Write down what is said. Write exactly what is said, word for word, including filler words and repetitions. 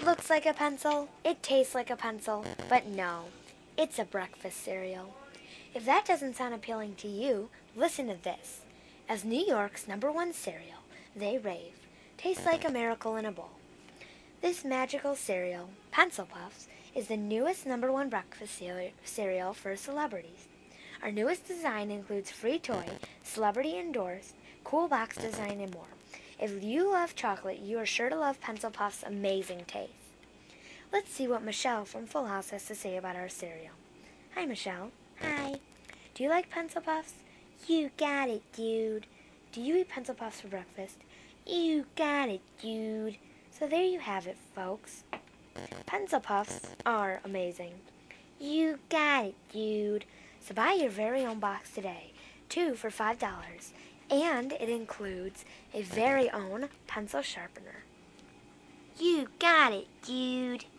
looks like a pencil, it tastes like a pencil, but no, it's a breakfast cereal. If that doesn't sound appealing to you, listen to this. As New York's number one cereal, they rave. Tastes like a miracle in a bowl. This magical cereal, Pencil Puffs, is the newest number one breakfast cereal for celebrities. Our newest design includes free toy, celebrity endorsed, cool box design, and more. If you love chocolate, you are sure to love Pencil Puffs' amazing taste. Let's see what Michelle from Full House has to say about our cereal. Hi, Michelle. Hi. Do you like Pencil Puffs? You got it, dude. Do you eat Pencil Puffs for breakfast? You got it, dude. So there you have it, folks. Pencil Puffs are amazing. You got it, dude. So buy your very own box today, two for five dollars, and it includes a very own pencil sharpener. You got it, dude.